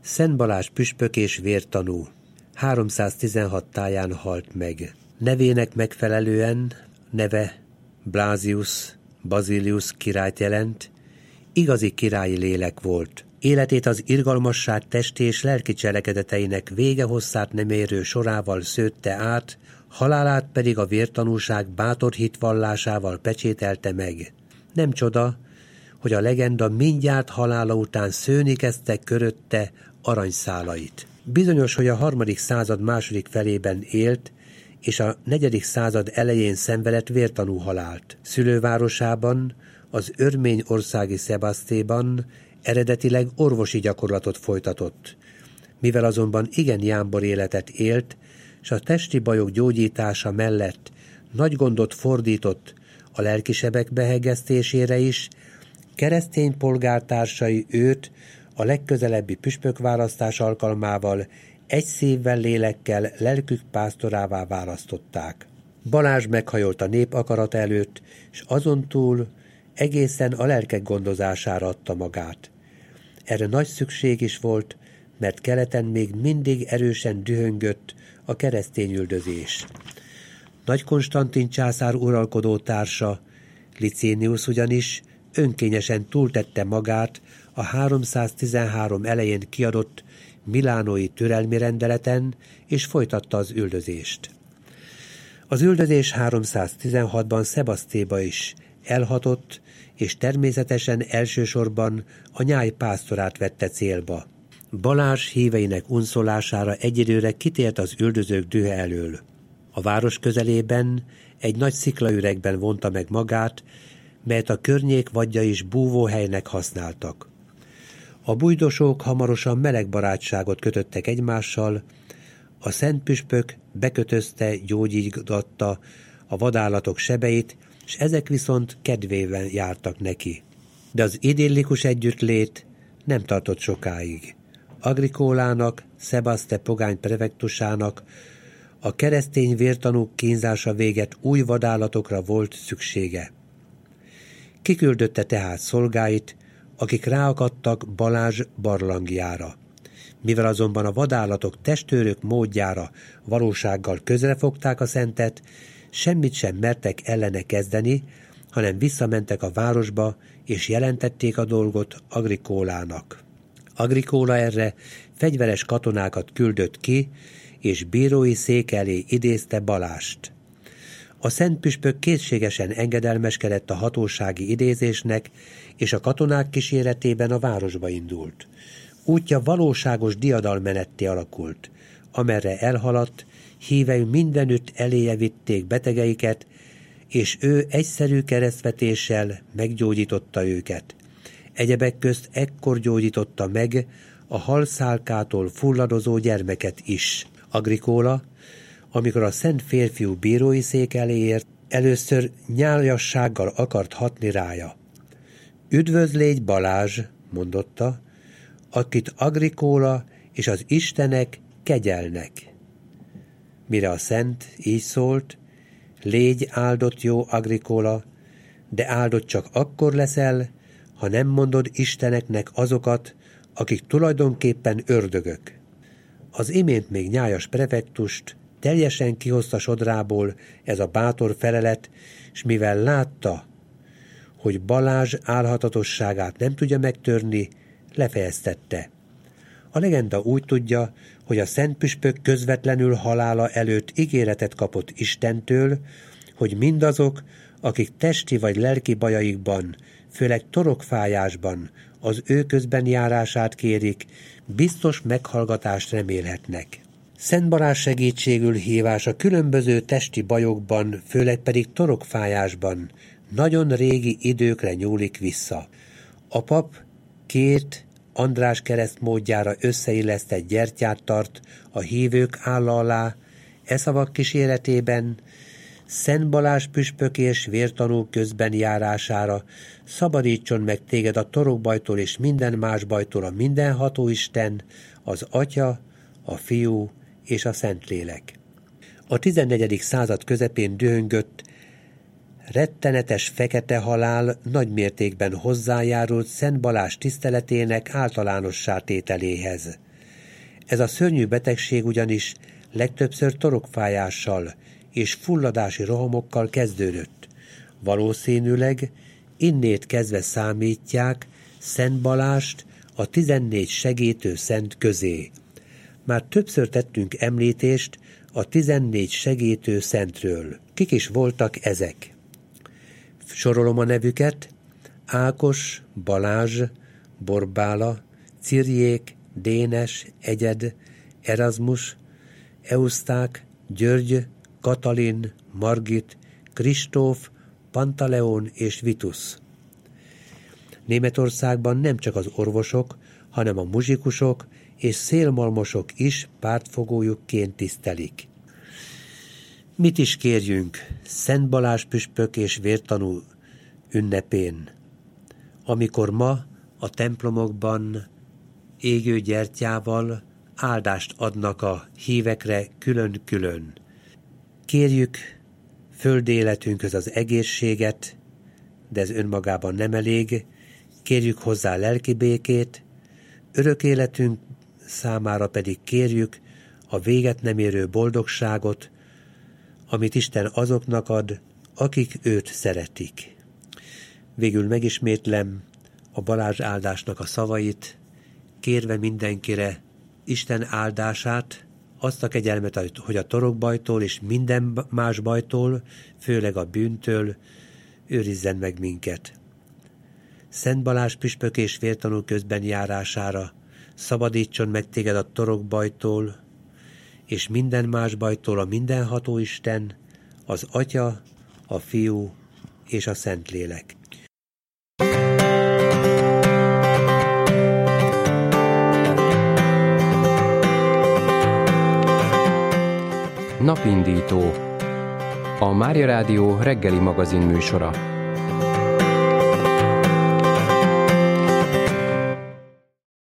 Szent Balázs püspök és vértanú 316 táján halt meg. Nevének megfelelően neve Blasius Basilius királyt jelent, igazi királyi lélek volt. Életét az irgalmasság testi és lelki cselekedeteinek vége hosszát nem érő sorával szőtte át, halálát pedig a vértanúság bátor hitvallásával pecsételte meg. Nem csoda, hogy a legenda mindjárt halála után szőni kezdte körötte aranyszálait. Bizonyos, hogy a 3. század második felében élt, és a 4. század elején szenvedett vértanú halált. Szülővárosában, az örmény országi Szebasztéban eredetileg orvosi gyakorlatot folytatott. Mivel azonban igen jámbor életet élt, s a testi bajok gyógyítása mellett nagy gondot fordított a lelkisebek behegesztésére is, keresztény polgártársai őt a legközelebbi püspökválasztás alkalmával egy szívvel, lélekkel lelkük pásztorává választották. Balázs meghajolt a nép akarata előtt, és azon túl egészen a lelkek gondozására adta magát. Erre nagy szükség is volt, mert keleten még mindig erősen dühöngött a keresztényüldözés. Nagy Konstantin császár uralkodó társa, Licinius ugyanis önkényesen túltette magát a 313 elején kiadott milánói türelmi rendeleten, és folytatta az üldözést. Az üldözés 316-ban Szebasztéba is elhatott, és természetesen elsősorban a Nyáj pásztorát vette célba. Balázs híveinek unszolására egyidőre kitért az üldözők dühe elől. A város közelében egy nagy sziklaüregben vonta meg magát, melyet a környék vadja is búvóhelynek használtak. A bujdosók hamarosan meleg barátságot kötöttek egymással, a szent püspök bekötözte, gyógyította a vadállatok sebeit, és ezek viszont kedvében jártak neki. De az idillikus együttlét nem tartott sokáig. Agrikólának, Szebaste pogány prefektusának a keresztény vértanúk kínzása véget új vadállatokra volt szüksége. Kiküldötte tehát szolgáit, akik ráakadtak Balázs barlangjára. Mivel azonban a vadállatok testőrök módjára valósággal közrefogták a szentet, semmit sem mertek ellene kezdeni, hanem visszamentek a városba, és jelentették a dolgot Agrikólának. Agrikóla erre fegyveres katonákat küldött ki, és bírói szék elé idézte Balázst. A szent püspök készségesen engedelmeskedett a hatósági idézésnek, és a katonák kíséretében a városba indult. Útja valóságos diadalmenetté alakult, amerre elhaladt, hívei mindenütt eléje vitték betegeiket, és ő egyszerű keresztvetéssel meggyógyította őket. Egyebek közt ekkor gyógyította meg a halszálkától fulladozó gyermeket is. Agrikóla, amikor a szent férfiú bírói szék elé ért, először nyáljassággal akart hatni rája. Üdvözlégy Balázs, mondotta, akit Agrikóla és az istenek kegyelnek. Mire a szent így szólt, légy áldott jó Agrikóla, de áldott csak akkor leszel, ha nem mondod isteneknek azokat, akik tulajdonképpen ördögök. Az imént még nyájas prefektust teljesen kihozta sodrából ez a bátor felelet, s mivel látta, hogy Balázs álhatatosságát nem tudja megtörni, lefejeztette. A legenda úgy tudja, hogy a szent püspök közvetlenül halála előtt ígéretet kapott Istentől, hogy mindazok, akik testi vagy lelki bajaikban, főleg torokfájásban az ő közben járását kérik, biztos meghallgatást remélhetnek. Szent Balázs segítségül hívása különböző testi bajokban, főleg pedig torokfájásban nagyon régi időkre nyúlik vissza. A pap két András keresztmódjára összeillesztett gyertyát tart a hívők álla alá, e szavak kíséretében Szent Balázs püspök és vértanú közben járására szabadítson meg téged a torokbajtól és minden más bajtól a mindenható Isten, az Atya, a Fiú és a Szentlélek. A 14. század közepén dühöngött, rettenetes fekete halál nagy mértékben hozzájárult Szent Balázs tiszteletének általánossá tételéhez. Ez a szörnyű betegség ugyanis legtöbbször torokfájással és fulladási rohamokkal kezdődött. Valószínűleg innét kezdve számítják Szent Balást a 14 segítő szent közé. Már többször tettünk említést a 14 segítő szentről. Kik is voltak ezek? Sorolom a nevüket: Ákos, Balázs, Borbála, Cirjék, Dénes, Egyed, Erasmus, Euszták, György, Katalin, Margit, Kristóf, Pantaleon és Vitus. Németországban nem csak az orvosok, hanem a muzsikusok és szélmalmosok is pártfogójukként tisztelik. Mit is kérjünk Szent Balázs püspök és vértanú ünnepén, amikor ma a templomokban égő gyertyával áldást adnak a hívekre külön-külön. Kérjük földi életünkhöz az egészséget, de ez önmagában nem elég, kérjük hozzá lelki békét, örök életünk számára pedig kérjük a véget nem érő boldogságot, amit Isten azoknak ad, akik őt szeretik. Végül megismétlem a Balázs áldásnak a szavait, kérve mindenkire Isten áldását, azt a kegyelmet, hogy a torokbajtól és minden más bajtól, főleg a bűntől őrizzen meg minket. Szent Balázs püspök és vértanú közben járására szabadítson meg téged a torokbajtól, és minden más bajtól a mindenható Isten, az Atya, a Fiú és a Szentlélek. Napindító. A Mária Rádió reggeli magazin műsora.